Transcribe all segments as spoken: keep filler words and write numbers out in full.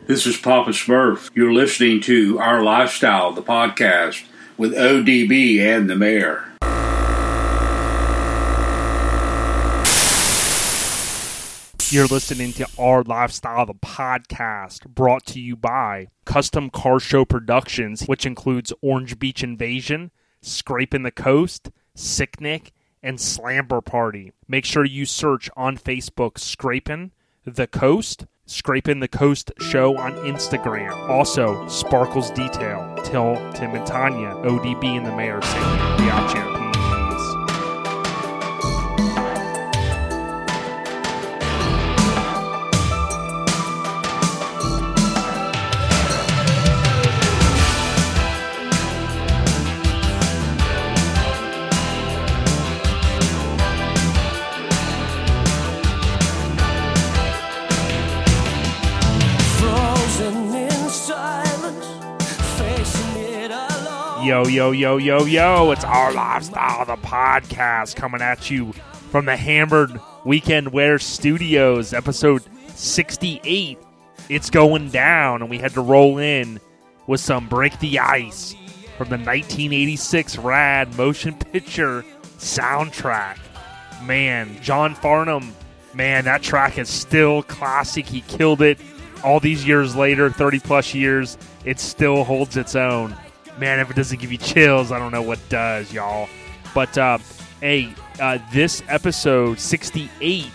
This is Papa Smurf. You're listening to Our Lifestyle, the podcast, with O D B and the Mayor. You're listening to Our Lifestyle, the podcast, brought to you by Custom Car Show Productions, which includes Orange Beach Invasion, Scraping the Coast, Sicknick, and Slamber Party. Make sure you search on Facebook Scraping the Coast, Scraping the Coast Show on Instagram. Also, Sparkles Detail. Till Tim and Tanya, O D B and the Mayor say Biatch. Yo, yo, yo, yo, yo, it's Our Lifestyle, the podcast, coming at you from the Hammered Weekend Wear Studios, episode sixty-eight. It's going down, and we had to roll in with some Break the Ice from the nineteen eighty-six Rad motion picture soundtrack. Man, John Farnham, man, that track is still classic. He killed it. All these years later, thirty plus years, it still holds its own. Man, if it doesn't give you chills, I don't know what does, y'all. But, uh, hey, uh, this episode, sixty-eight,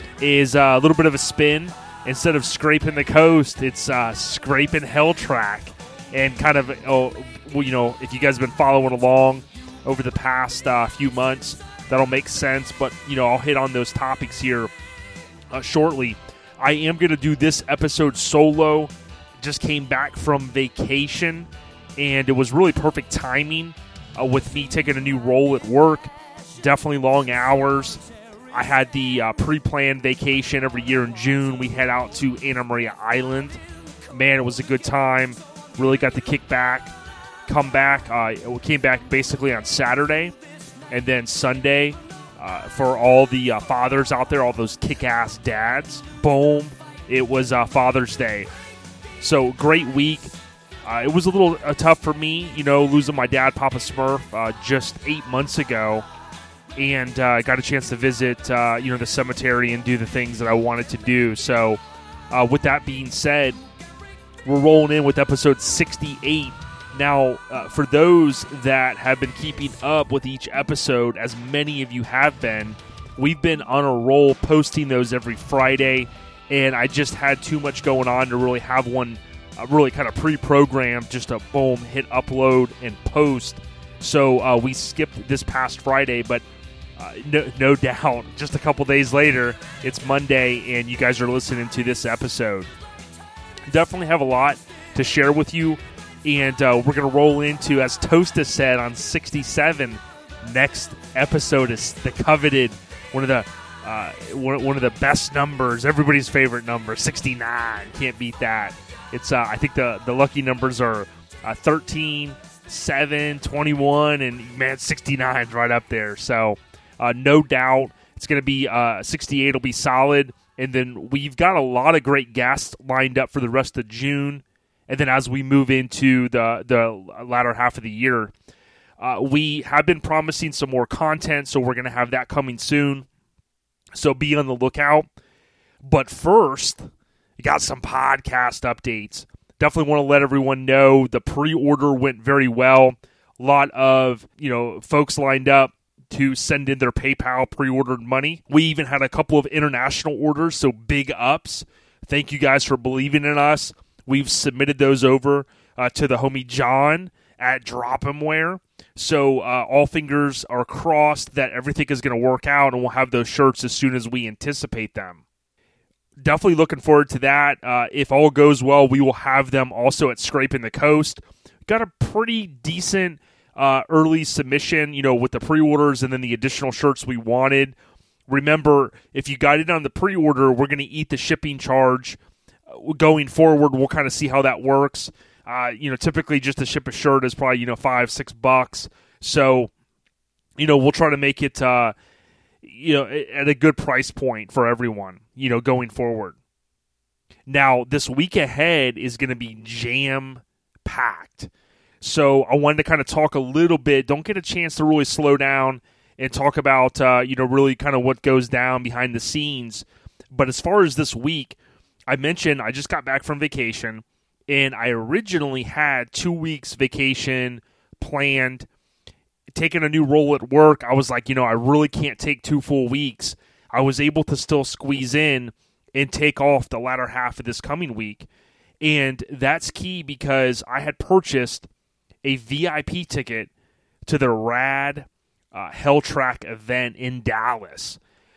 is uh, a little bit of a spin. Instead of Scraping the Coast, it's uh, Scraping Hell Track. And kind of, oh, well, you know, if you guys have been following along over the past uh, few months, that'll make sense. But, you know, I'll hit on those topics here uh, shortly. I am going to do this episode solo. Just came back from vacation. And it was really perfect timing uh, with me taking a new role at work. Definitely long hours. I had the uh, pre-planned vacation every year in June. We head out to Anna Maria Island. Man, it was a good time. Really got to kick back, come back. Uh, we came back basically on Saturday. And then Sunday, uh, for all the uh, fathers out there, all those kick-ass dads, boom, it was uh, Father's Day. So, great week. Uh, it was a little uh, tough for me, you know, losing my dad, Papa Smurf, uh, just eight months ago. And I uh, got a chance to visit, uh, you know, the cemetery and do the things that I wanted to do. So, uh, with that being said, we're rolling in with episode sixty-eight. Now, uh, for those that have been keeping up with each episode, as many of you have been, we've been on a roll posting those every Friday. And I just had too much going on to really have one Uh, really kind of pre-programmed, just a boom, hit upload and post. So uh, we skipped this past Friday, but uh, no, no doubt, just a couple days later, it's Monday, and you guys are listening to this episode. Definitely have a lot to share with you, and uh, we're going to roll into, as Toasta said on sixty-seven, next episode is the coveted, one of the uh, one, one of the best numbers, everybody's favorite number, sixty-nine. Can't beat that. It's uh, I think the, the lucky numbers are uh, thirteen, seven, twenty-one, and man, sixty-nine is right up there. So uh, no doubt it's going to be uh, sixty-eight will be solid. And then we've got a lot of great guests lined up for the rest of June. And then as we move into the, the latter half of the year, uh, we have been promising some more content, so we're going to have that coming soon. So be on the lookout. But first, got some podcast updates. Definitely want to let everyone know the pre-order went very well. A lot of, you know, folks lined up to send in their PayPal pre-ordered money. We even had a couple of international orders, so big ups. Thank you guys for believing in us. We've submitted those over uh, to the homie John at Drop'emware. So uh, all fingers are crossed that everything is going to work out, and we'll have those shirts as soon as we anticipate them. Definitely looking forward to that. Uh, if all goes well, we will have them also at Scraping the Coast. Got a pretty decent uh, early submission, you know, with the pre-orders and then the additional shirts we wanted. Remember, if you got it on the pre-order, we're going to eat the shipping charge. Going forward, we'll kind of see how that works. Uh, you know, typically just to ship a shirt is probably, you know, five, six bucks. So, you know, we'll try to make it, uh, you know, at a good price point for everyone, you know, going forward. Now, this week ahead is going to be jam-packed. So I wanted to kind of talk a little bit. Don't get a chance to really slow down and talk about, uh, you know, really kind of what goes down behind the scenes. But as far as this week, I mentioned I just got back from vacation, and I originally had two weeks vacation planned. Taking a new role at work, I was like, you know, I really can't take two full weeks. I was able to still squeeze in and take off the latter half of this coming week. And that's key because I had purchased a V I P ticket to the Rad uh, Helltrack event in Dallas.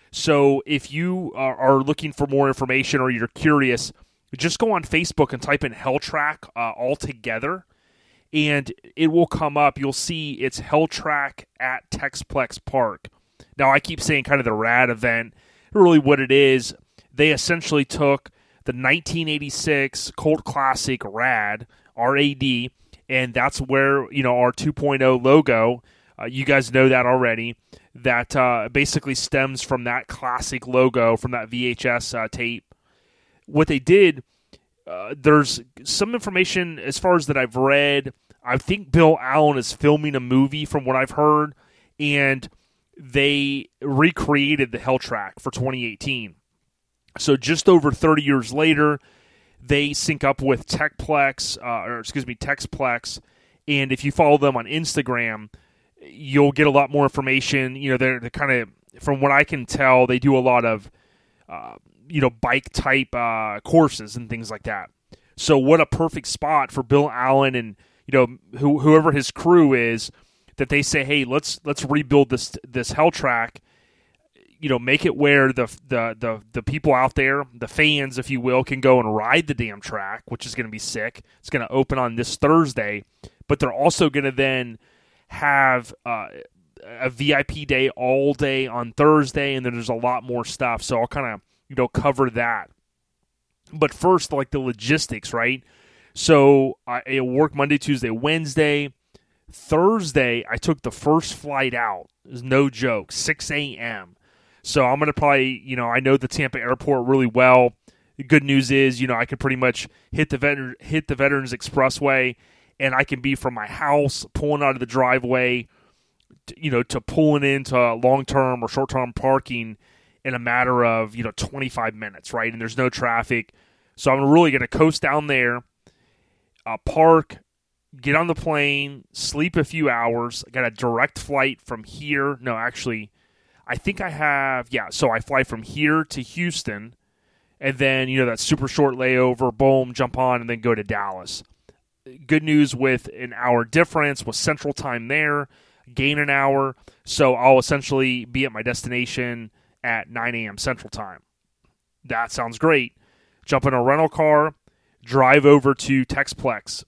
So if you are, are looking for more information or you're curious, just go on Facebook and type in Helltrack uh, all together, and it will come up. You'll see it's Helltrack at Texplex Park. Now, I keep saying kind of the Rad event. Really what it is, they essentially took the nineteen eighty-six Colt Classic Rad, R A D, and that's where, you know, our two point oh logo, uh, you guys know that already, that uh, basically stems from that classic logo from that V H S uh, tape. What they did, uh, there's some information as far as that I've read. I think Bill Allen is filming a movie from what I've heard, and they recreated the Helltrack for twenty eighteen. So just over thirty years later, they sync up with Techplex, uh, or excuse me, Texplex, and if you follow them on Instagram, you'll get a lot more information. You know, they're, they're kind of, from what I can tell, they do a lot of, uh, you know, bike type uh, courses and things like that. So what a perfect spot for Bill Allen and, you know, who, whoever his crew is, that they say, hey, let's let's rebuild this this Helltrack. You know, make it where the, the the the people out there, the fans, if you will, can go and ride the damn track, which is going to be sick. It's going to open on this Thursday, but they're also going to then have uh, a V I P day all day on Thursday, and then there's a lot more stuff. So I'll kind of, you know, cover that. But first, like the logistics, right? So I, I work Monday, Tuesday, Wednesday. Thursday, I took the first flight out. It was no joke, six a.m. So I'm going to probably, you know, I know the Tampa airport really well. The good news is, you know, I can pretty much hit the vet- hit the Veterans Expressway, and I can be from my house, pulling out of the driveway, to, you know, to pulling into long-term or short-term parking in a matter of, you know, twenty-five minutes, right? And there's no traffic. So I'm really going to coast down there, uh, park, get on the plane, sleep a few hours. I got a direct flight from here. No, actually, I think I have, yeah, so I fly from here to Houston, and then, you know, that super short layover, boom, jump on, and then go to Dallas. Good news with an hour difference, with Central Time there, gain an hour, so I'll essentially be at my destination at nine a.m. Central Time. That sounds great. Jump in a rental car, drive over to Texplex.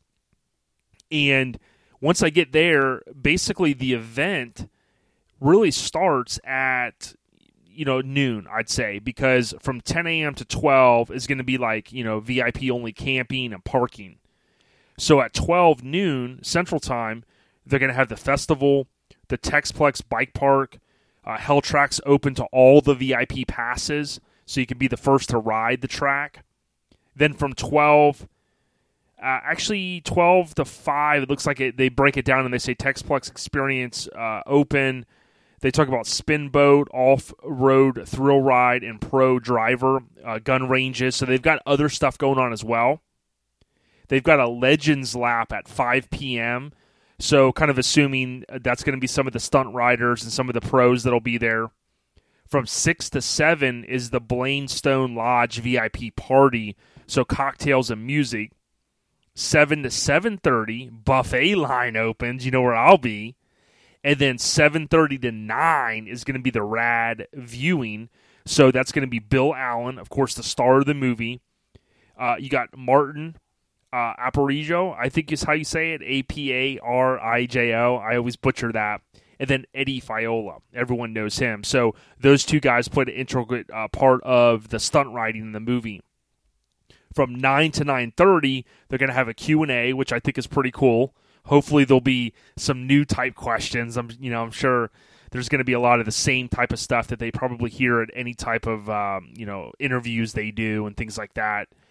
And once I get there, basically the event really starts at, you know, noon, I'd say, because from ten a.m. to twelve is going to be like, you know, V I P only camping and parking. So at twelve noon Central Time, they're going to have the festival, the Texplex Bike Park, uh, Helltrack's open to all the V I P passes, so you can be the first to ride the track. Then from twelve Uh, actually, twelve to five, it looks like it, they break it down and they say Texplex Experience uh, open. They talk about spin boat, off-road thrill ride, and pro driver uh, gun ranges. So they've got other stuff going on as well. They've got a Legends lap at five p.m., so kind of assuming that's going to be some of the stunt riders and some of the pros that'll be there. From six to seven is the Blaine Stone Lodge V I P party, so cocktails and music. seven to seven thirty, buffet line opens. You know where I'll be. And then seven thirty to nine is going to be the Rad viewing. So that's going to be Bill Allen, of course, the star of the movie. Uh, you got Martin uh, Aparijo, I think is how you say it, A P A R I J O. I always butcher that. And then Eddie Fiola. Everyone knows him. So those two guys played an integral uh, part of the stunt riding in the movie. From nine to nine thirty, they're going to have a Q and A, which I think is pretty cool. Hopefully there'll be some new type questions. I'm, you know, I'm sure there's going to be a lot of the same type of stuff that they probably hear at any type of, um, you know, interviews they do and things like that.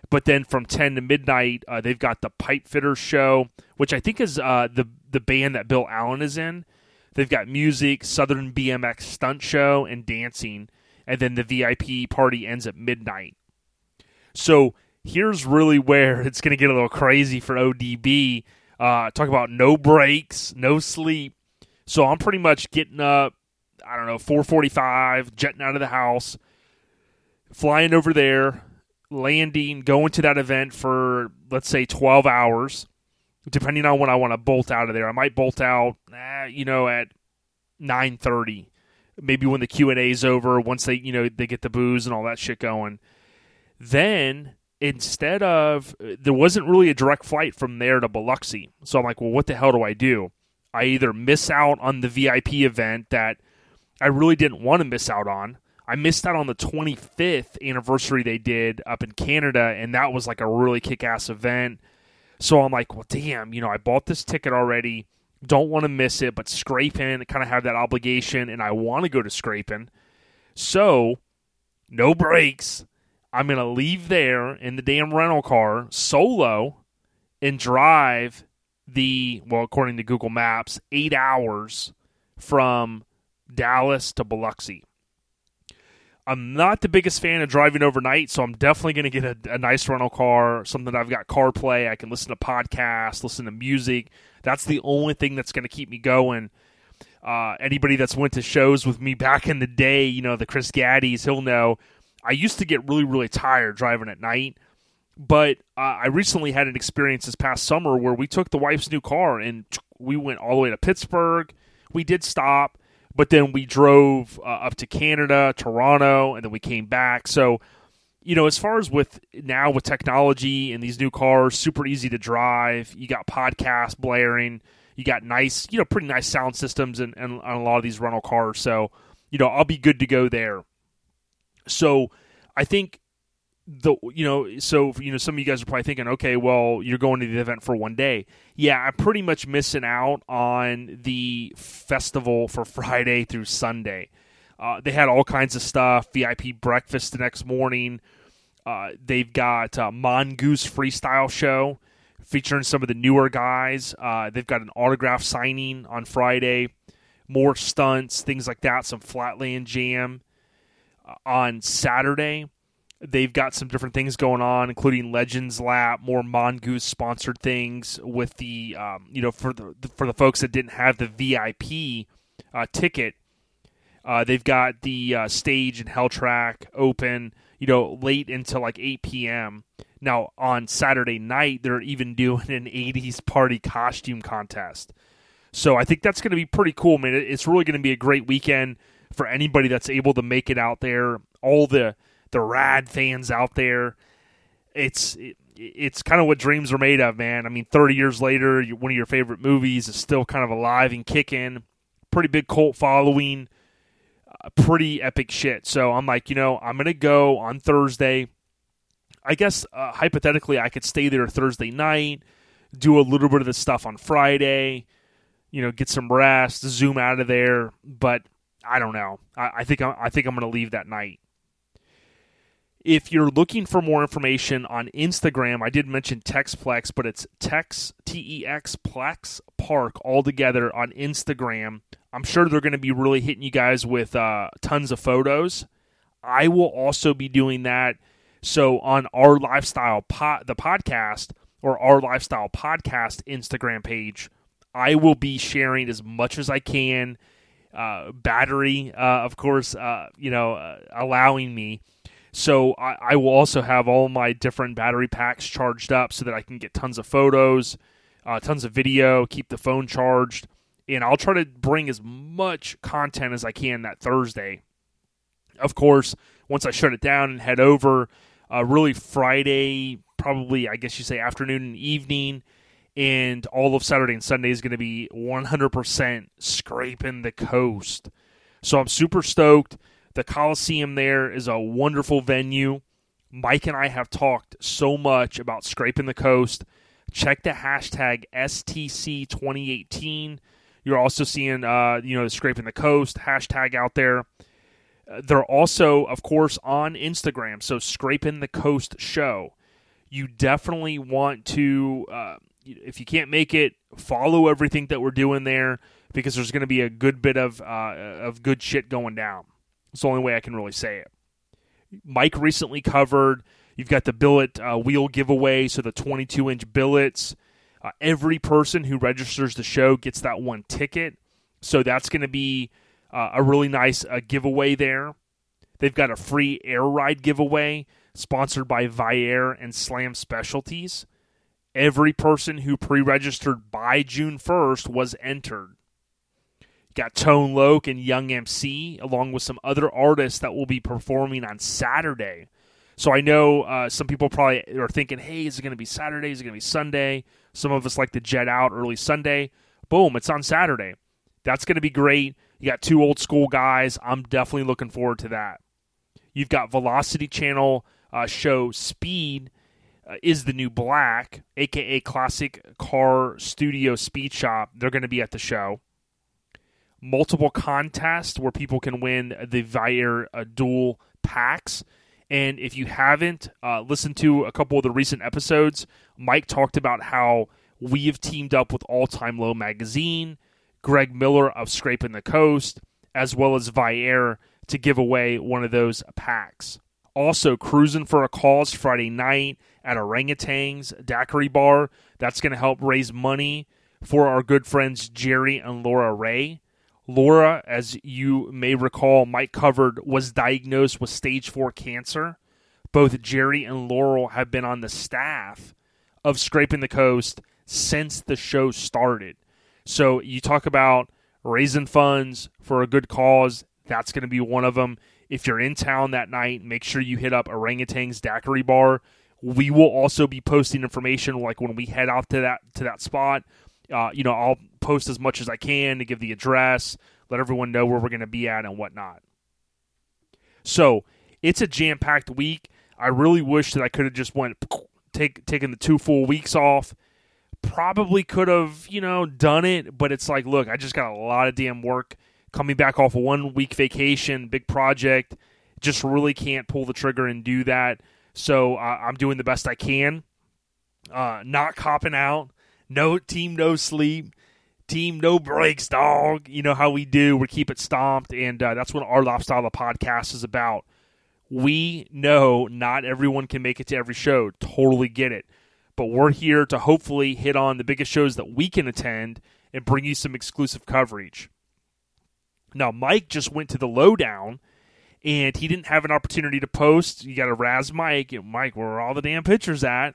But then from ten to midnight, uh, they've got the Pipe Fitters show, which I think is uh, the the band that Bill Allen is in. They've got music, Southern B M X stunt show, and dancing. And then the V I P party ends at midnight. So here's really where it's going to get a little crazy for O D B. Uh, talk about no breaks, no sleep. So I'm pretty much getting up, I don't know, four forty-five, jetting out of the house, flying over there, landing, going to that event for, let's say, twelve hours, depending on when I want to bolt out of there. I might bolt out, eh, you know, at nine thirty, maybe when the Q and A is over, once they, you know, they get the booze and all that shit going. Then, instead of, there wasn't really a direct flight from there to Biloxi. So I'm like, well, what the hell do I do? I either miss out on the V I P event that I really didn't want to miss out on. I missed out on the twenty-fifth anniversary they did up in Canada, and that was like a really kick-ass event. So I'm like, well, damn, you know, I bought this ticket already. Don't want to miss it, but Scrapin', kind of have that obligation, and I want to go to Scrapin'. So, no breaks. I'm going to leave there in the damn rental car solo and drive the, well, according to Google Maps, eight hours from Dallas to Biloxi. I'm not the biggest fan of driving overnight, so I'm definitely going to get a, a nice rental car, something that I've got CarPlay. I can listen to podcasts, listen to music. That's the only thing that's going to keep me going. Uh, anybody that's went to shows with me back in the day, you know, the Chris Gaddies, he'll know I used to get really, really tired driving at night. But uh, I recently had an experience this past summer where we took the wife's new car and we went all the way to Pittsburgh. We did stop, but then we drove uh, up to Canada, Toronto, and then we came back. So, you know, as far as with now with technology and these new cars, super easy to drive. You got podcasts blaring. You got nice, you know, pretty nice sound systems and on a lot of these rental cars. So, you know, I'll be good to go there. So I think the, you know, so, you know, some of you guys are probably thinking, okay, well, you're going to the event for one day. Yeah, I'm pretty much missing out on the festival for Friday through Sunday. Uh, they had all kinds of stuff, V I P breakfast the next morning. Uh, they've got a Mongoose Freestyle show featuring some of the newer guys. Uh, they've got an autograph signing on Friday, more stunts, things like that, some Flatland Jam. Uh, on Saturday, they've got some different things going on, including Legends Lap, more Mongoose sponsored things with the, um, you know, for the for the folks that didn't have the V I P uh, ticket. Uh, they've got the uh, stage and Hell Track open, you know, late until like eight p.m. Now, on Saturday night, they're even doing an eighties party costume contest. So I think that's going to be pretty cool, man. It's really going to be a great weekend for anybody that's able to make it out there. All the the rad fans out there. It's it, it's kind of what dreams are made of, man. I mean, thirty years later, one of your favorite movies is still kind of alive and kicking. Pretty big cult following. Uh, pretty epic shit. So I'm like, you know, I'm going to go on Thursday. I guess, uh, hypothetically, I could stay there Thursday night, do a little bit of the stuff on Friday, you know, get some rest, zoom out of there. But I don't know. I, I think I'm, I think I'm going to leave that night. If you're looking for more information on Instagram, I did mention Texplex, but it's Tex, T E X, Plex Park all together on Instagram. I'm sure they're going to be really hitting you guys with uh, tons of photos. I will also be doing that. So on our lifestyle pod, the podcast or our lifestyle podcast Instagram page, I will be sharing as much as I can. Uh, battery, uh, of course, uh, you know, uh, allowing me. So I, I will also have all my different battery packs charged up so that I can get tons of photos, uh, tons of video, keep the phone charged, and I'll try to bring as much content as I can that Thursday. Of course, once I shut it down and head over, uh, really Friday, probably I guess you say afternoon and evening, and all of Saturday and Sunday is going to be one hundred percent Scrapin' the Coast. So I'm super stoked. The Coliseum there is a wonderful venue. Mike and I have talked so much about Scrapin' the Coast. Check the hashtag S T C twenty eighteen. You're also seeing, uh, you know, the Scrapin' the Coast hashtag out there. Uh, they're also, of course, on Instagram. So Scrapin' the Coast Show. You definitely want to, uh, if you can't make it, follow everything that we're doing there, because there's going to be a good bit of uh, of good shit going down. It's the only way I can really say it. Mike recently covered, you've got the billet uh, wheel giveaway, so the twenty-two inch billets. Uh, every person who registers the show gets that one ticket, so that's going to be uh, a really nice uh, giveaway there. They've got a free air ride giveaway sponsored by Viair and Slam Specialties. Every person who pre-registered by June first was entered. You got Tone Loc and Young M C, along with some other artists that will be performing on Saturday. So I know uh, some people probably are thinking, hey, is it going to be Saturday? Is it going to be Sunday? Some of us like to jet out early Sunday. Boom, it's on Saturday. That's going to be great. You got two old school guys. I'm definitely looking forward to that. You've got Velocity Channel uh, show Speed uh, is the New Black, a k a. Classic Car Studio Speed Shop. They're going to be at the show. Multiple contests where people can win the Viair uh, dual packs. And if you haven't uh, listened to a couple of the recent episodes, Mike talked about how we have teamed up with All Time Low Magazine, Greg Miller of Scraping the Coast, as well as Viair to give away one of those packs. Also, Cruising for a Cause Friday night at Orangutan's Daiquiri Bar. That's going to help raise money for our good friends Jerry and Laura Ray. Laura, as you may recall, Mike covered, was diagnosed with stage four cancer. Both Jerry and Laurel have been on the staff of Scraping the Coast since the show started. So you talk about raising funds for a good cause. That's going to be one of them. If you're in town that night, make sure you hit up Orangutan's Daiquiri Bar. We will also be posting information like when we head out to that to that spot. Uh, you know, I'll post as much as I can to give the address, let everyone know where we're going to be at and whatnot. So it's a jam-packed week. I really wish that I could have just went take taken the two full weeks off. Probably could have, you know, done it, but it's like, look, I just got a lot of damn work coming back off a one-week vacation, big project. Just really can't pull the trigger and do that. So uh, I'm doing the best I can. Uh, not copping out. No team, no sleep. Team, no breaks, dog. You know how we do. We keep it stomped, and uh, that's what our lifestyle of the podcast is about. We know not everyone can make it to every show. Totally get it. But we're here to hopefully hit on the biggest shows that we can attend and bring you some exclusive coverage. Now, Mike just went to the Lowdown, and he didn't have an opportunity to post. You got to razz Mike. Mike, where are all the damn pictures at?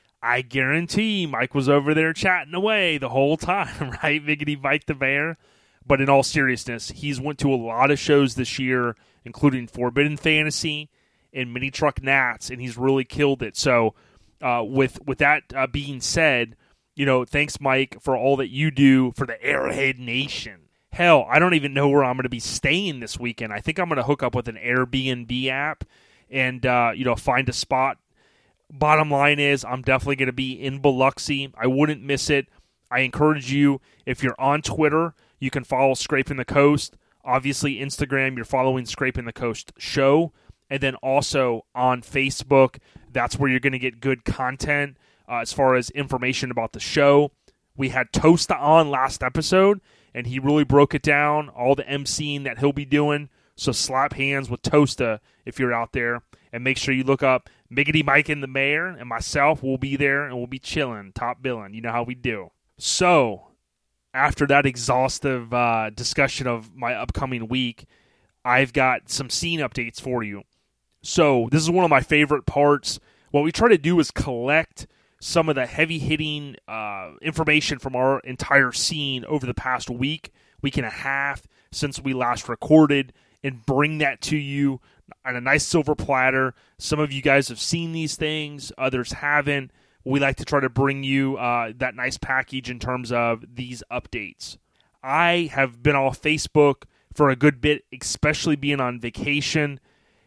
I guarantee Mike was over there chatting away the whole time, right? Biggity Mike the Bear. But in all seriousness, he's went to a lot of shows this year, including Forbidden Fantasy and Mini Truck Nats, and he's really killed it. So uh, with with that uh, being said, you know, thanks, Mike, for all that you do for the Airhead Nation. Hell, I don't even know where I'm going to be staying this weekend. I think I'm going to hook up with an Airbnb app and, uh, you know, find a spot. Bottom line is, I'm definitely going to be in Biloxi. I wouldn't miss it. I encourage you, if you're on Twitter, you can follow Scraping the Coast. Obviously, Instagram, you're following Scraping the Coast Show. And then also on Facebook, that's where you're going to get good content uh, as far as information about the show. We had Tosta on last episode, and he really broke it down, all the emceeing that he'll be doing. So slap hands with Tosta if you're out there. And make sure you look up Miggity Mike and the Mayor, and myself will be there, and we'll be chilling, top billing. You know how we do. So, after that exhaustive uh, discussion of my upcoming week, I've got some scene updates for you. So, this is one of my favorite parts. What we try to do is collect some of the heavy-hitting uh, information from our entire scene over the past week, week and a half since we last recorded, and bring that to you on a nice silver platter. Some of you guys have seen these things, others haven't. We like to try to bring you uh, that nice package in terms of these updates. I have been off Facebook for a good bit, especially being on vacation.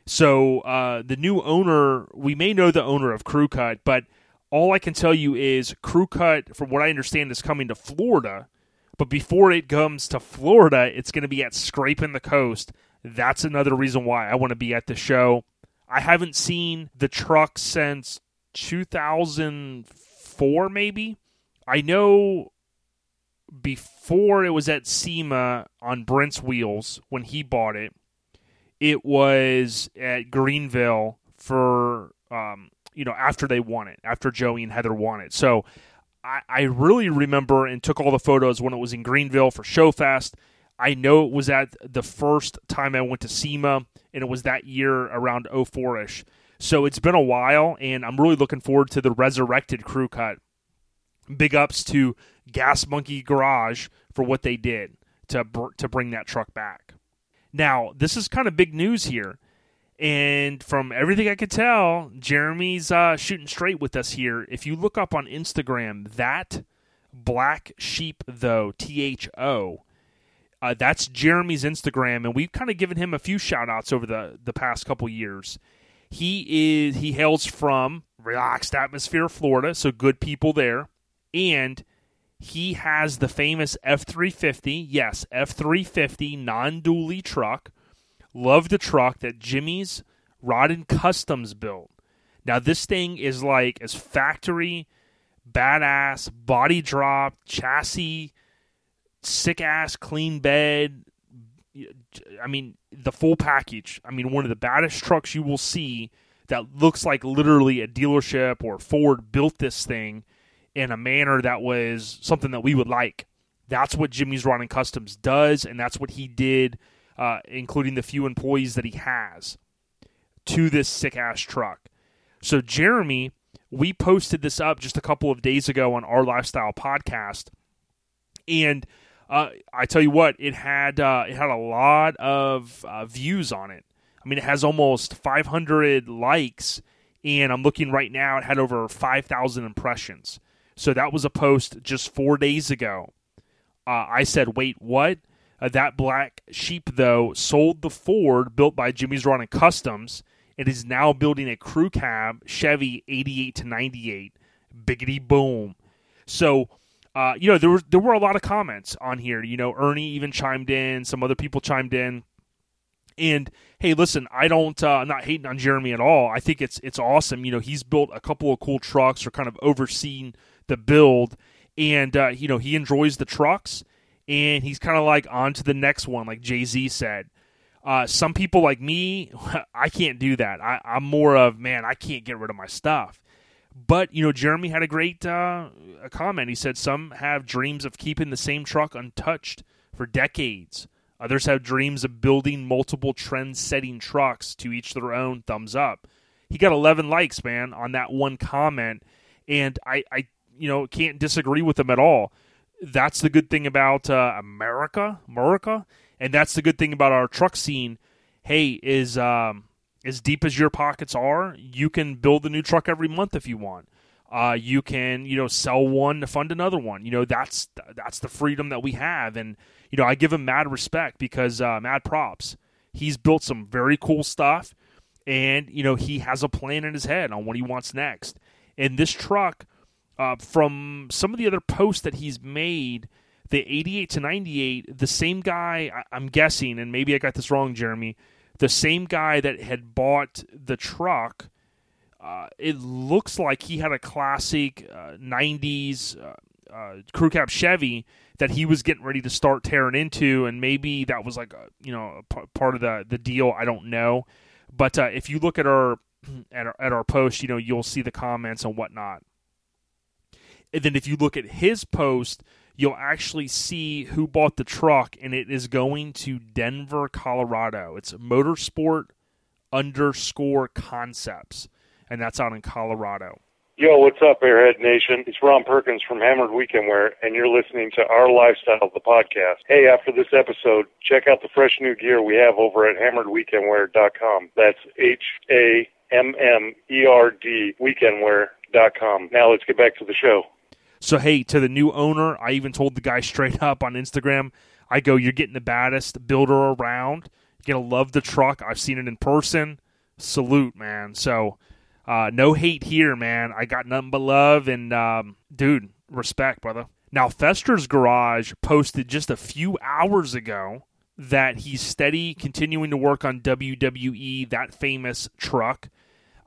So uh, the new owner, we may know the owner of Crew Cut, but all I can tell you is Crew Cut, from what I understand, is coming to Florida. But before it comes to Florida, it's going to be at Scraping the Coast. That's another reason why I want to be at the show. I haven't seen the truck since two thousand four, maybe. I know before it was at SEMA on Brent's Wheels when he bought it, it was at Greenville for, um, you know, after they won it, after Joey and Heather won it. So I, I really remember and took all the photos when it was in Greenville for Showfest. I know it was at the first time I went to SEMA, and it was that year around oh four-ish. So it's been a while, and I'm really looking forward to the resurrected crew cut. Big ups to Gas Monkey Garage for what they did to br- to bring that truck back. Now, this is kind of big news here, and from everything I could tell, Jeremy's uh, shooting straight with us here. If you look up on Instagram, that Black Sheep, though, T H O, uh, that's Jeremy's Instagram, and we've kind of given him a few shout-outs over the, the past couple years. He is he hails from Relaxed Atmosphere, Florida, so good people there. And he has the famous F three fifty, yes, F three fifty non-dually truck. Love the truck that Jimmy's Rod and Customs built. Now, this thing is like as factory, badass, body drop, chassis, sick-ass, clean bed. I mean, the full package. I mean, one of the baddest trucks you will see that looks like literally a dealership or Ford built this thing in a manner that was something that we would like. That's what Jimmy's Rod and Customs does, and that's what he did, uh, including the few employees that he has, to this sick-ass truck. So, Jeremy, we posted this up just a couple of days ago on Our Lifestyle podcast, and uh, I tell you what, it had uh, it had a lot of uh, views on it. I mean, it has almost five hundred likes, and I'm looking right now, it had over five thousand impressions. So that was a post just four days ago. Uh, I said, wait, what? Uh, that Black Sheep, though, sold the Ford built by Jimmy's Rod and Customs. It is now building a crew cab Chevy eighty-eight to ninety-eight. Biggity boom. So, uh, you know, there were, there were a lot of comments on here. You know, Ernie even chimed in. Some other people chimed in. And, hey, listen, I don't, uh, I'm not hating on Jeremy at all. I think it's it's awesome. You know, he's built a couple of cool trucks or kind of overseen the build. And, uh, you know, he enjoys the trucks. And he's kind of like on to the next one, like Jay-Z said. Uh, some people like me, I can't do that. I, I'm more of, man, I can't get rid of my stuff. But, you know, Jeremy had a great uh, a comment. He said some have dreams of keeping the same truck untouched for decades. Others have dreams of building multiple trend-setting trucks, to each their own. Thumbs up. He got eleven likes, man, on that one comment. And I, I you know, can't disagree with him at all. That's the good thing about uh, America, America, and that's the good thing about our truck scene. Hey, is um, as deep as your pockets are, you can build a new truck every month if you want. Uh, you can, you know, sell one to fund another one. You know, that's that's the freedom that we have, and you know, I give him mad respect because uh, mad props. He's built some very cool stuff, and you know, he has a plan in his head on what he wants next. And this truck, uh, from some of the other posts that he's made, the eighty-eight to ninety-eight, the same guy, I- I'm guessing, and maybe I got this wrong, Jeremy, the same guy that had bought the truck, uh, it looks like he had a classic uh, nineties uh, uh, crew cab Chevy that he was getting ready to start tearing into, and maybe that was like a, you know, a p- part of the, the deal. I don't know. But uh, if you look at our, at our at our post, you know, you'll see the comments and whatnot. And then if you look at his post, you'll actually see who bought the truck, and it is going to Denver, Colorado. It's Motorsport underscore Concepts, and that's out in Colorado. Yo, what's up, Airhead Nation? It's Ron Perkins from Hammered Weekend Wear, and you're listening to Our Lifestyle, the podcast. Hey, after this episode, check out the fresh new gear we have over at hammered weekend wear dot com. That's H A M M E R D weekendwear dot com. Now let's get back to the show. So, hey, to the new owner, I even told the guy straight up on Instagram, I go, you're getting the baddest builder around. You're going to love the truck. I've seen it in person. Salute, man. So, uh, no hate here, man. I got nothing but love, and, um, dude, respect, brother. Now, Fester's Garage posted just a few hours ago that he's steady, continuing to work on W W E, that famous truck.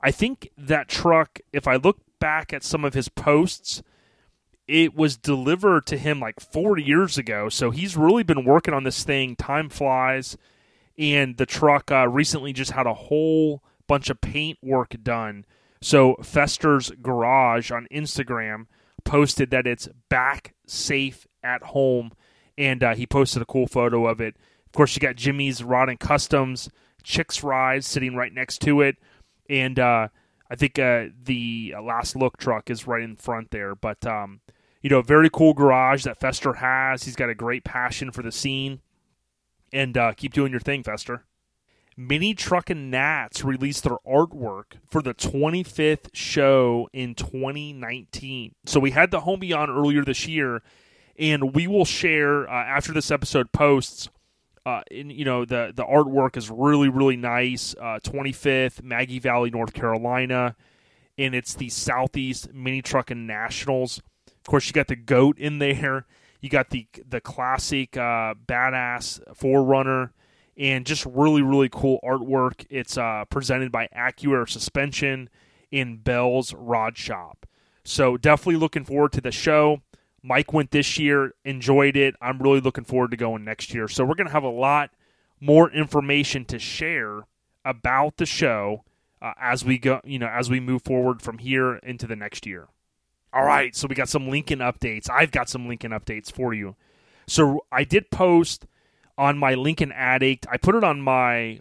I think that truck, if I look back at some of his posts, it was delivered to him like four years ago. So he's really been working on this thing. Time flies. And the truck uh, recently just had a whole bunch of paint work done. So Fester's Garage on Instagram posted that it's back safe at home. And uh, he posted a cool photo of it. Of course, you got Jimmy's Rod and Customs Chick's Ride sitting right next to it. And uh, I think uh, the Last Look truck is right in front there. But, um, you know, very cool garage that Fester has. He's got a great passion for the scene. And uh, keep doing your thing, Fester. Mini Truck and Nats released their artwork for the twenty-fifth show in twenty nineteen. So we had the homie on earlier this year, and we will share, uh, after this episode posts, uh, in, you know, the, the artwork is really, really nice. Uh, twenty-fifth, Maggie Valley, North Carolina, and it's the Southeast Mini Truck and Nationals. Of course, you got the GOAT in there. You got the the classic uh, badass four runner, and just really, really cool artwork. It's uh, presented by Acura Suspension in Bell's Rod Shop. So definitely looking forward to the show. Mike went this year, enjoyed it. I'm really looking forward to going next year. So we're going to have a lot more information to share about the show uh, as we go, you know, as we move forward from here into the next year. All right, so we got some Lincoln updates. I've got some Lincoln updates for you. So I did post on my Lincoln Addict. I put it on my,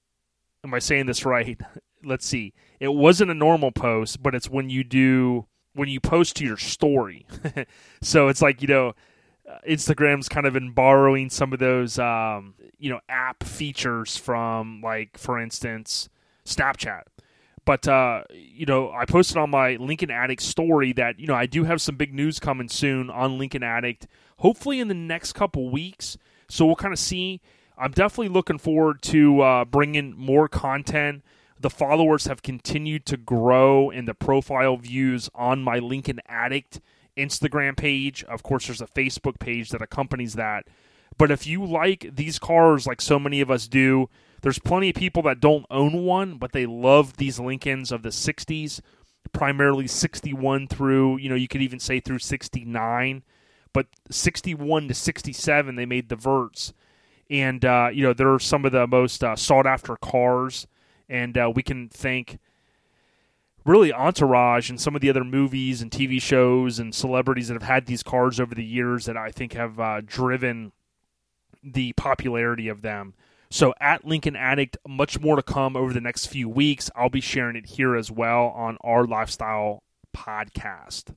am I saying this right? Let's see. It wasn't a normal post, but it's when you do, when you post to your story. So it's like, you know, Instagram's kind of been borrowing some of those, um, you know, app features from, like, for instance, Snapchat. But, uh, you know, I posted on my Lincoln Addict story that, you know, I do have some big news coming soon on Lincoln Addict, hopefully in the next couple weeks. So we'll kind of see. I'm definitely looking forward to uh, bringing more content. The followers have continued to grow in the profile views on my Lincoln Addict Instagram page. Of course, there's a Facebook page that accompanies that. But if you like these cars like so many of us do, there's plenty of people that don't own one, but they love these Lincolns of the sixties, primarily sixty-one through, you know, you could even say through sixty-nine, but sixty-one to sixty-seven, they made the Verts. And, uh, you know, they're some of the most uh, sought-after cars, and uh, we can thank really Entourage and some of the other movies and T V shows and celebrities that have had these cars over the years that I think have uh, driven the popularity of them. So at Lincoln Addict, much more to come over the next few weeks. I'll be sharing it here as well on our Lifestyle podcast.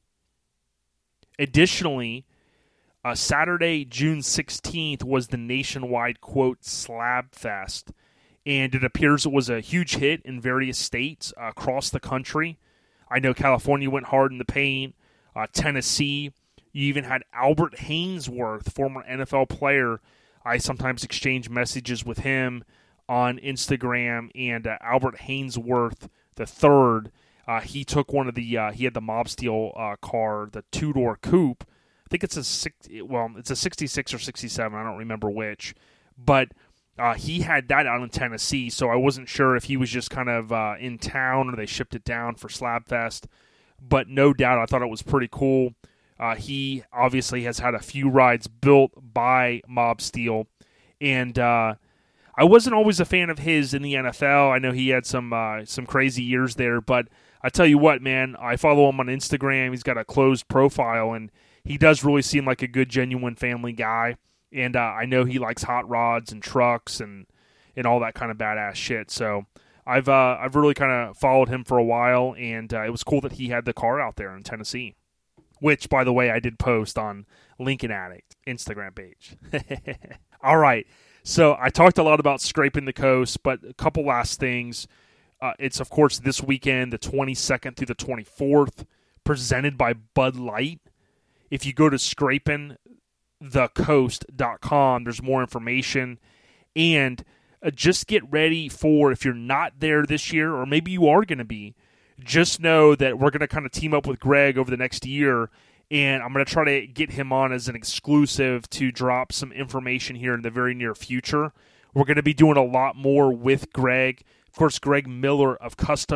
Additionally, uh, Saturday, June sixteenth was the nationwide, quote, Slab Fest. And it appears it was a huge hit in various states uh, across the country. I know California went hard in the paint. Uh, Tennessee. You even had Albert Haynesworth, former N F L player. I sometimes exchange messages with him on Instagram, and uh, Albert Haynesworth the third, uh, he took one of the, uh, he had the Mob Steel uh, car, the two-door coupe. I think it's a six, well, it's a sixty-six or sixty-seven, I don't remember which, but uh, he had that out in Tennessee, so I wasn't sure if he was just kind of uh, in town or they shipped it down for Slabfest, but no doubt I thought it was pretty cool. Uh, he obviously has had a few rides built by Mob Steel, and uh, I wasn't always a fan of his in the N F L. I know he had some uh, some crazy years there, but I tell you what, man, I follow him on Instagram. He's got a closed profile, and he does really seem like a good, genuine family guy. And uh, I know he likes hot rods and trucks and, and all that kind of badass shit. So I've uh, I've really kind of followed him for a while, and uh, it was cool that he had the car out there in Tennessee. Which, by the way, I did post on Lincoln Addict Instagram page. All right. So I talked a lot about scraping the coast, but a couple last things. Uh, it's, of course, this weekend, the twenty-second through the twenty-fourth, presented by Bud Light. If you go to scraping the coast dot com, there's more information. And uh, just get ready for, if you're not there this year, or maybe you are going to be, just know that we're going to kind of team up with Greg over the next year, and I'm going to try to get him on as an exclusive to drop some information here in the very near future. We're going to be doing a lot more with Greg. Of course, Greg Miller of Custom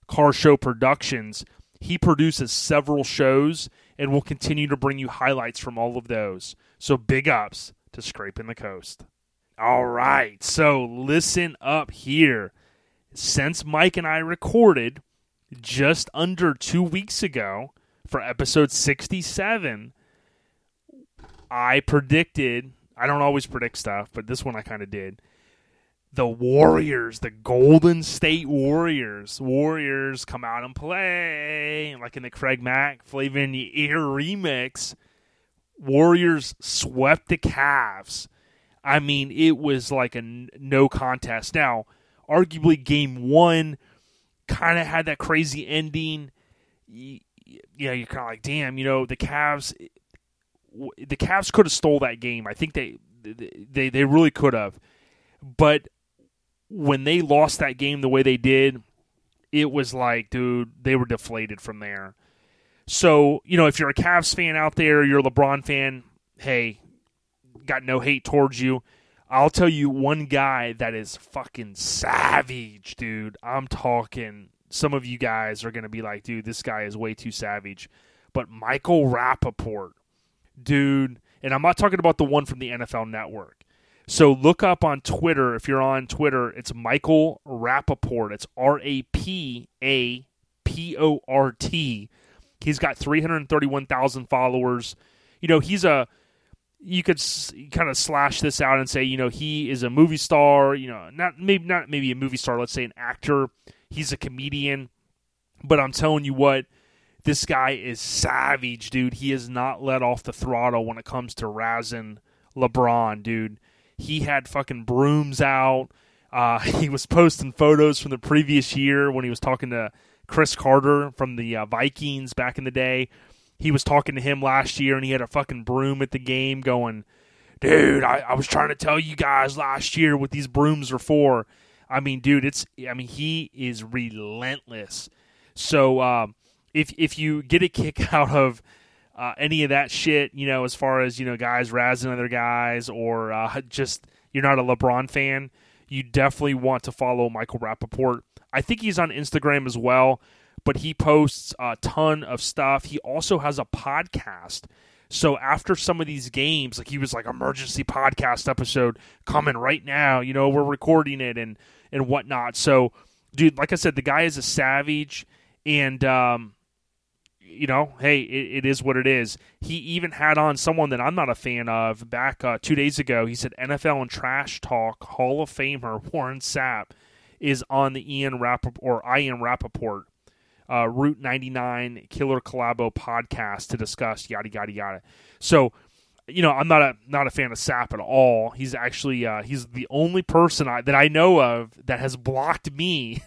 Car Show Productions. He produces several shows and will continue to bring you highlights from all of those. So big ups to Scraping the Coast. All right, so listen up here. Since Mike and I recorded just under two weeks ago for episode sixty-seven, I predicted, I don't always predict stuff, but this one I kind of did, the Warriors, the Golden State Warriors. Warriors come out and play, like in the Craig Mack, Flavor in the Ear remix. Warriors swept the Cavs. I mean, it was like a n- no contest. Now, arguably game one kind of had that crazy ending. Yeah, you're kind of like, damn, you know, the Cavs, the Cavs could have stole that game. I think they, they, they really could have. But when they lost that game the way they did, it was like, dude, they were deflated from there. So, you know, if you're a Cavs fan out there, you're a LeBron fan, hey, got no hate towards you. I'll tell you one guy that is fucking savage, dude. I'm talking, some of you guys are going to be like, dude, this guy is way too savage. But Michael Rappaport, dude, and I'm not talking about the one from the N F L Network. So look up on Twitter. If you're on Twitter, it's Michael Rappaport. It's R A P A P O R T. He's got three hundred thirty-one thousand followers. You know, he's a, you could s- kind of slash this out and say, you know, he is a movie star, you know, not maybe not maybe a movie star, let's say an actor. He's a comedian. But I'm telling you what, this guy is savage, dude. He has not let off the throttle when it comes to razzing LeBron, dude. He had fucking brooms out. Uh, he was posting photos from the previous year when he was talking to Chris Carter from the uh, Vikings back in the day. He was talking to him last year, and he had a fucking broom at the game going, dude, I, I was trying to tell you guys last year what these brooms are for. I mean, dude, it's, I mean, he is relentless. So um, if if you get a kick out of uh, any of that shit, you know, as far as, you know, guys razzing other guys or uh, just you're not a LeBron fan, you definitely want to follow Michael Rappaport. I think he's on Instagram as well, but he posts a ton of stuff. He also has a podcast. So after some of these games, like he was like, emergency podcast episode coming right now, you know, we're recording it and, and whatnot. So, dude, like I said, the guy is a savage and, um, you know, hey, it, it is what it is. He even had on someone that I'm not a fan of back uh, two days ago. He said N F L and Trash Talk Hall of Famer Warren Sapp is on the Ian Rappaport, or I Am Rappaport, uh, Route ninety-nine Killer Collabo podcast to discuss yada yada yada. So, you know, I'm not a not a fan of Sapp at all. He's actually uh, he's the only person I, that I know of that has blocked me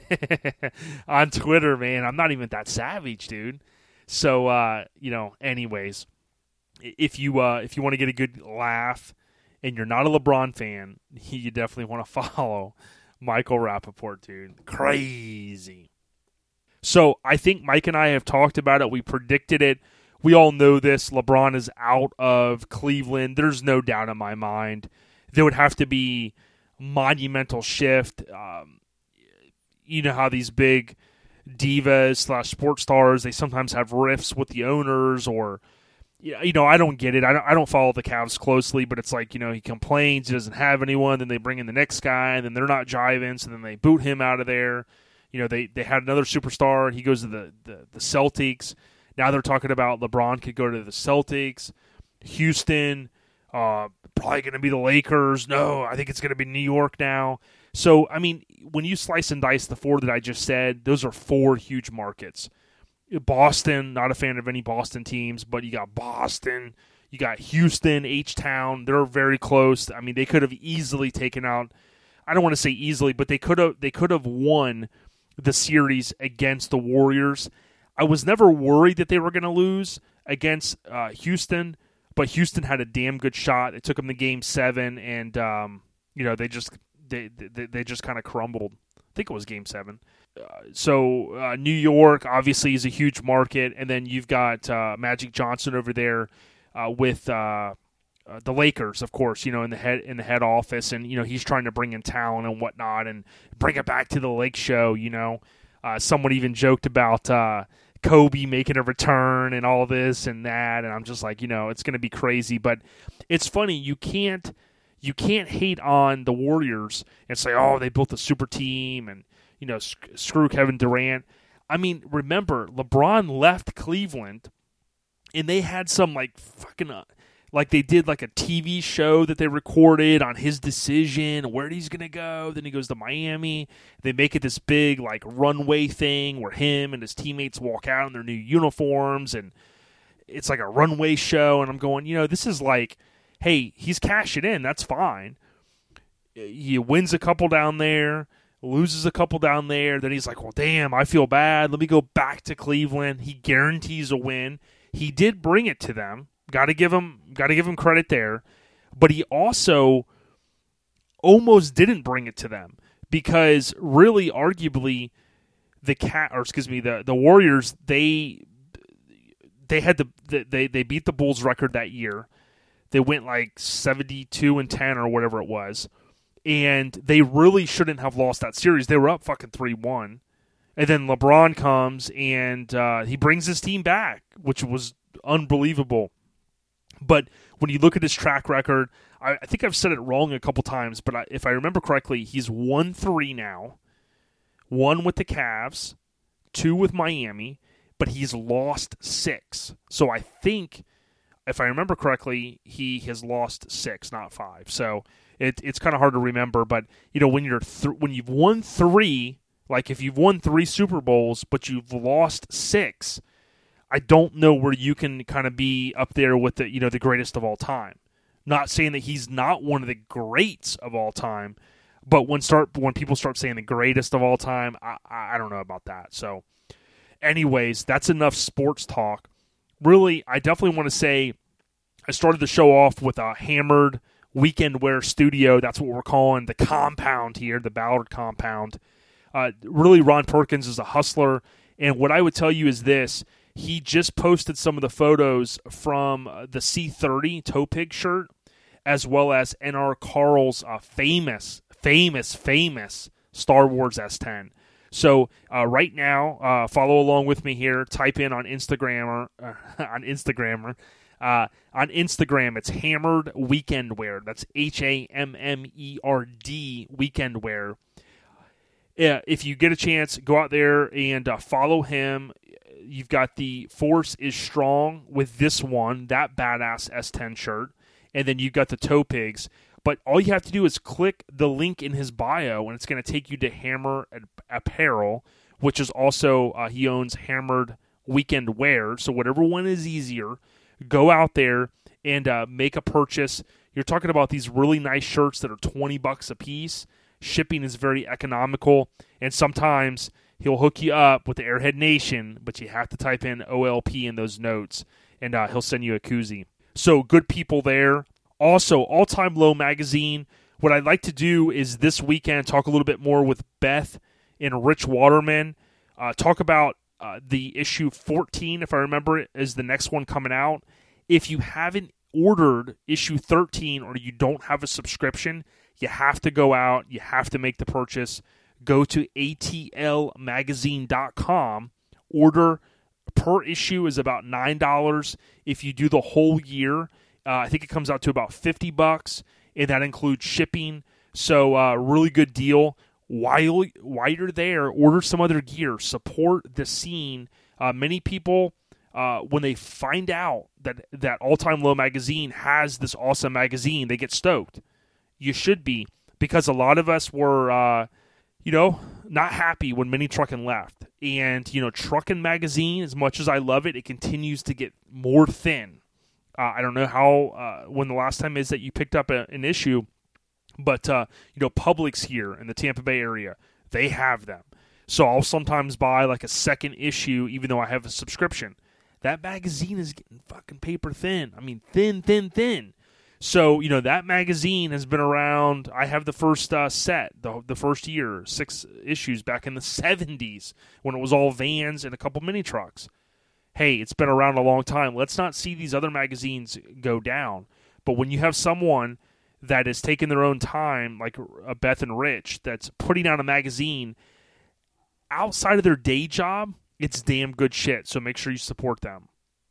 on Twitter. Man, I'm not even that savage, dude. So, uh, you know, anyways, if you uh, if you want to get a good laugh and you're not a LeBron fan, you definitely want to follow Michael Rappaport, dude. Crazy. So I think Mike and I have talked about it. We predicted it. We all know this. LeBron is out of Cleveland. There's no doubt in my mind. There would have to be monumental shift. Um, you know how these big divas slash sports stars, they sometimes have rifts with the owners, or you know, I don't get it. I don't, I don't follow the Cavs closely, but it's like, you know, he complains he doesn't have anyone, then they bring in the next guy, and then they're not jiving, so then they boot him out of there. You know, they, they had another superstar. He goes to the, the, the Celtics. Now they're talking about LeBron could go to the Celtics, Houston, uh, probably going to be the Lakers. No, I think it's going to be New York now. So, I mean, when you slice and dice the four that I just said, those are four huge markets. Boston, not a fan of any Boston teams, but you got Boston, you got Houston, H-Town. They're very close. I mean, they could have easily taken out, I don't want to say easily, but they could have they could have won the series against the Warriors. I was never worried that they were going to lose against uh, Houston, but Houston had a damn good shot. It took them to game seven, and um, you know, they just they they, they just kind of crumbled. I think it was game seven. Uh, so uh, New York obviously is a huge market, and then you've got uh, Magic Johnson over there uh, with uh, uh, the Lakers, of course. You know, in the head in the head office, and you know he's trying to bring in talent and whatnot, and bring it back to the Lake Show. You know, Uh, someone even joked about uh, Kobe making a return and all this and that, and I'm just like, you know, it's going to be crazy. But it's funny, you can't you can't hate on the Warriors and say, oh, they built a super team and, you know, sc- screw Kevin Durant. I mean, remember, LeBron left Cleveland, and they had some, like, fucking, uh, like they did, like, a T V show that they recorded on his decision, where he's going to go. Then he goes to Miami. They make it this big, like, runway thing where him and his teammates walk out in their new uniforms, and it's like a runway show. And I'm going, you know, this is like, hey, he's cashing in. That's fine. He wins a couple down there, loses a couple down there. Then he's like, well, damn, I feel bad. Let me go back to Cleveland. He guarantees a win. He did bring it to them. Got to give him, got to give him credit there. But he also almost didn't bring it to them because really, arguably, the cat, or excuse me, the the Warriors, they they had the they they beat the Bulls record that year. They went like seventy-two and ten or whatever it was. And they really shouldn't have lost that series. They were up fucking three one. And then LeBron comes and uh, he brings his team back, which was unbelievable. But when you look at his track record, I, I think I've said it wrong a couple times, but I, if I remember correctly, he's won three now. One with the Cavs, two with Miami, but he's lost six. So I think, if I remember correctly, he has lost six, not five. So it, it's kind of hard to remember. But you know, when you're th- when you've won three, like if you've won three Super Bowls, but you've lost six, I don't know where you can kind of be up there with the you know the greatest of all time. Not saying that he's not one of the greats of all time, but when start when people start saying the greatest of all time, I, I don't know about that. So, anyways, that's enough sports talk. Really, I definitely want to say I started the show off with a Hammered Weekend Wear Studio. That's what we're calling the compound here, the Ballard compound. Uh, really, Ron Perkins is a hustler, and what I would tell you is this. He just posted some of the photos from the C thirty Toe Pig shirt, as well as N R Carl's uh, famous, famous, famous Star Wars S ten. So uh, right now, uh, follow along with me here. Type in on Instagram, uh, on Instagram, uh, on Instagram. It's Hammered Weekend Wear. That's H A M M E R D Weekend Wear. Yeah, if you get a chance, go out there and uh, follow him. You've got the Force is Strong with this one, that badass S ten shirt, and then you've got the Toe Pigs. But all you have to do is click the link in his bio, and it's going to take you to Hammer Apparel, which is also, uh, he owns Hammered Weekend Wear. So whatever one is easier, go out there and uh, make a purchase. You're talking about these really nice shirts that are twenty bucks a piece. Shipping is very economical, and sometimes he'll hook you up with the Airhead Nation, but you have to type in O L P in those notes, and uh, he'll send you a koozie. So good people there. Also, All Time Low magazine. What I'd like to do is this weekend talk a little bit more with Beth and Rich Waterman. Uh, talk about uh, the issue fourteen, if I remember it, is the next one coming out. If you haven't ordered issue thirteen or you don't have a subscription, you have to go out. You have to make the purchase. Go to A T L magazine dot com. Order per issue is about nine dollars. If you do the whole year, uh, I think it comes out to about fifty bucks, and that includes shipping. So, uh, really good deal. While, while you're there, order some other gear. Support the scene. Uh, many people, uh, when they find out that, that All Time Low magazine has this awesome magazine, they get stoked. You should be, because a lot of us were... Uh, you know, not happy when Mini Truckin' left. And, you know, Truckin' Magazine, as much as I love it, it continues to get more thin. Uh, I don't know how, uh, when the last time is that you picked up a, an issue, but, uh, you know, Publix here in the Tampa Bay area, they have them. So I'll sometimes buy like a second issue, even though I have a subscription. That magazine is getting fucking paper thin. I mean, thin, thin, thin. So, you know, that magazine has been around. I have the first uh, set, the, the first year, six issues back in the seventies when it was all vans and a couple mini trucks. Hey, it's been around a long time. Let's not see these other magazines go down. But when you have someone that is taking their own time, like uh, Beth and Rich, that's putting out a magazine, outside of their day job, it's damn good shit. So make sure you support them.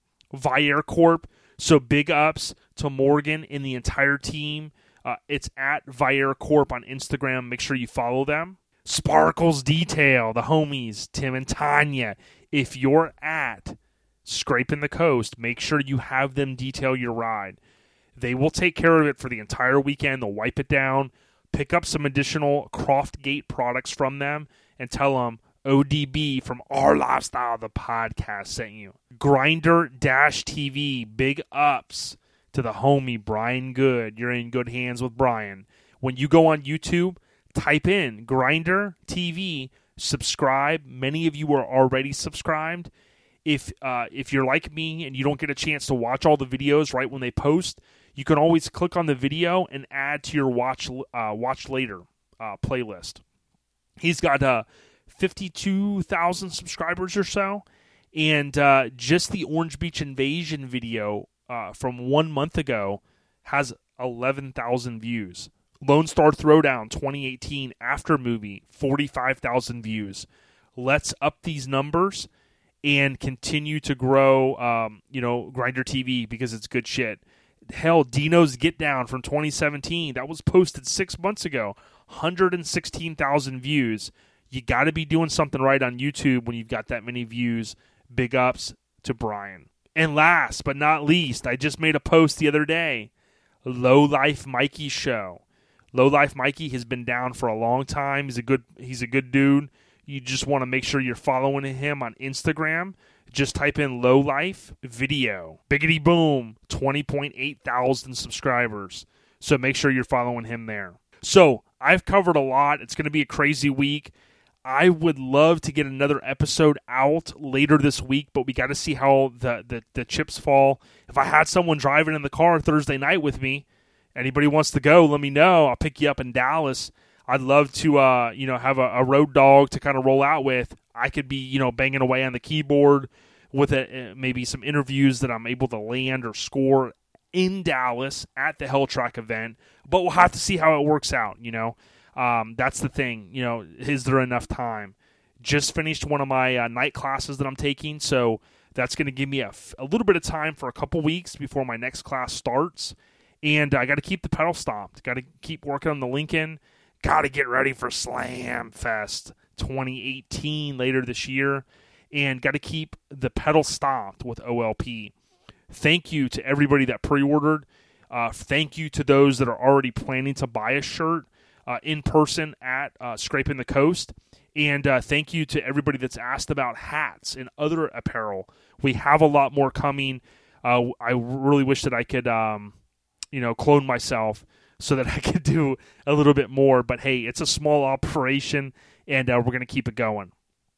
Viair Corp. So big ups to Morgan and the entire team. Uh, it's at Viair Corp on Instagram. Make sure you follow them. Sparkles Detail, the homies, Tim and Tanya. If you're at Scraping the Coast, make sure you have them detail your ride. They will take care of it for the entire weekend. They'll wipe it down, pick up some additional Croft Gate products from them, and tell them O D B from Our Lifestyle, the podcast, sent you. Grinder Dash T V, big ups to the homie Brian Good. You're in good hands with Brian. When you go on YouTube, type in Grinder T V, subscribe. Many of you are already subscribed. If uh, if you're like me and you don't get a chance to watch all the videos right when they post, you can always click on the video and add to your watch uh, watch later uh, playlist. He's got uh, fifty-two thousand subscribers or so, and uh, just the Orange Beach Invasion video uh, from one month ago has eleven thousand views. Lone Star Throwdown twenty eighteen after movie, forty-five thousand views. Let's up these numbers and continue to grow, um, you know, Grinder T V because it's good shit. Hell, Dino's Get Down from twenty seventeen, that was posted six months ago, one hundred sixteen thousand views. You got to be doing something right on YouTube when you've got that many views. Big ups to Brian. And last but not least, I just made a post the other day. Low Life Mikey Show. Low Life Mikey has been down for a long time. He's a good he's a good dude. You just want to make sure you're following him on Instagram. Just type in Low Life Video. Biggity boom, twenty point eight thousand subscribers. So make sure you're following him there. So I've covered a lot. It's going to be a crazy week. I would love to get another episode out later this week, but we got to see how the, the, the chips fall. If I had someone driving in the car Thursday night with me, anybody wants to go, let me know. I'll pick you up in Dallas. I'd love to, uh, you know, have a, a road dog to kind of roll out with. I could be, you know, banging away on the keyboard with a, maybe some interviews that I'm able to land or score in Dallas at the Hell Track event. But we'll have to see how it works out, you know. Um, that's the thing, you know, is there enough time? Just finished one of my uh, night classes that I'm taking, so that's going to give me a, a little bit of time for a couple weeks before my next class starts. And I got to keep the pedal stomped. Got to keep working on the Lincoln. Got to get ready for Slam Fest twenty eighteen later this year. And got to keep the pedal stomped with O L P. Thank you to everybody that pre-ordered. Uh, thank you to those that are already planning to buy a shirt uh, in person at uh, Scraping the Coast. And uh, thank you to everybody that's asked about hats and other apparel. We have a lot more coming. Uh, I really wish that I could... Um, you know, clone myself so that I could do a little bit more. But, hey, it's a small operation, and uh, we're going to keep it going.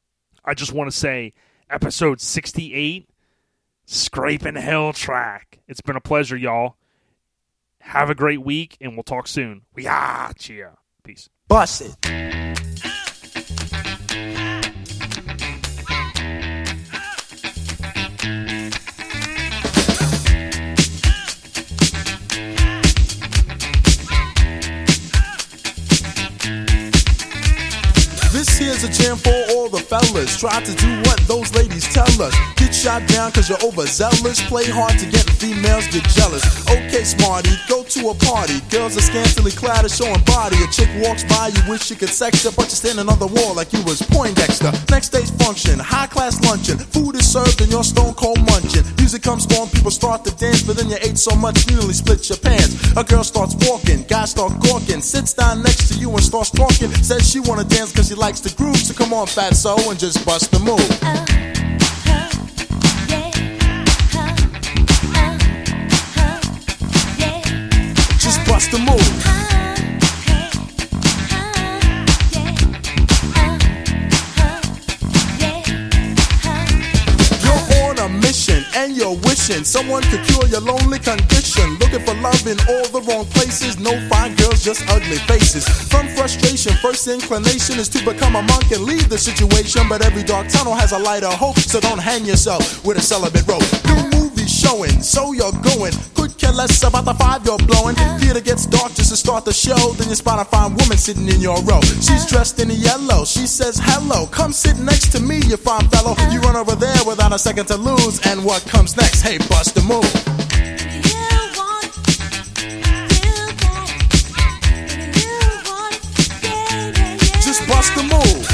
I just want to say, episode sixty-eight, Scraping Hell Track. It's been a pleasure, y'all. Have a great week, and we'll talk soon. We got ya. Peace. Bust it. This here's a jam for all the fellas. Try to do what those ladies tell us. Get shot down cause you're overzealous. Play hard to get, and females get jealous. Okay, smarty, go to a party. Girls are scantily clad and showing body. A chick walks by, you wish you could sex her, but you're standing on the wall like you was Poindexter. Next day's function, high class luncheon. Food is served and you're stone cold munching. Music comes on, people start to dance, but then you ate so much you nearly split your pants. A girl starts walking, guys start gawking. Sits down next to you and starts talking. Says she wanna dance cause she likes the groove, so come on fatso and just bust the move. Uh, uh, yeah. uh, uh, uh, yeah. Just bust the move. Uh, hey, uh, yeah. uh, uh, yeah. You're on a mission and you're wishing someone could cure your lonely condition. Looking for love in all the wrong places. No fine girls, just ugly faces. From frustration, first inclination is to become a monk and leave the situation. But every dark tunnel has a light of hope, so don't hang yourself with a celibate rope. New movies showing, so you're going. Could catch care less about the five you're blowing. Theater gets dark just to start the show. Then you spot a fine woman sitting in your row. She's dressed in yellow. She says hello. Come sit next to me, you fine fellow. You run over there without a second to lose. And what comes next? Hey, bust a move. Just bust a move.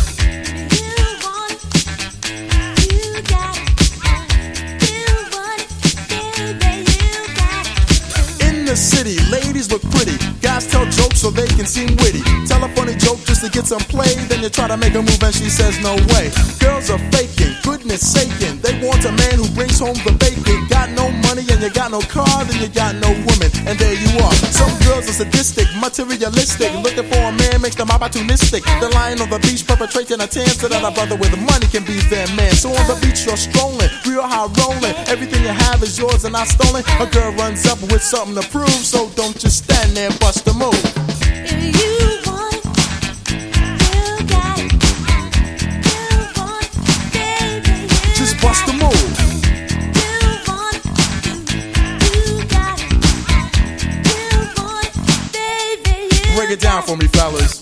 The city, ladies look pretty. Guys tell jokes so they can seem witty. Tell a funny joke just to get some play. Then you try to make a move and she says no way. Girls are faking, goodness saking. They want a man who brings home the bacon. Got no money and you got no car, then you got no woman. And there you are. Some girls are sadistic, materialistic. Looking for a man makes them opportunistic. They're lying on the beach perpetrating a tan so that a brother with money can be their man. So on the beach you're strolling, real high rolling. Everything you have is yours and not stolen. A girl runs up with something to prove. So don't just stand there and bust a move. If you want it, you got it. You want it, baby, you just bust a move. You want it, you got it. You want it, baby, you break it down for me, fellas.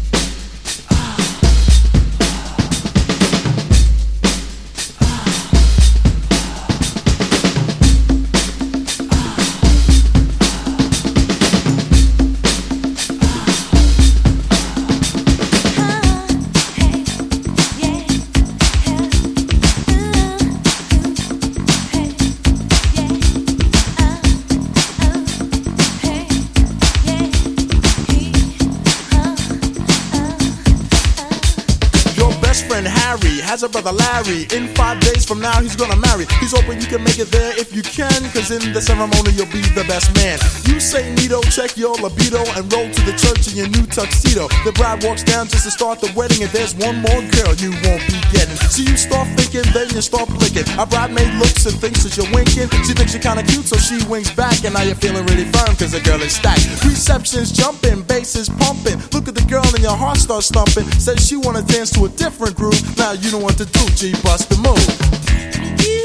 Harry has a brother Larry. In five days from now he's gonna marry. He's hoping you can make it there if you can, cause in the ceremony you'll be the best man. You say neato, check your libido, and roll to the church in your new tuxedo. The bride walks down just to start the wedding, and there's one more girl you won't be getting. So you start thinking, then you start blinking. A bridemaid looks and thinks that you're winking. She thinks you're kinda cute, so she winks back, and now you're feeling really firm cause the girl is stacked. Reception's jumping, bass is pumping. Look at the girl and your heart starts thumping. Says she wanna dance to a different groove. Now you know what to do, G, bust the move. You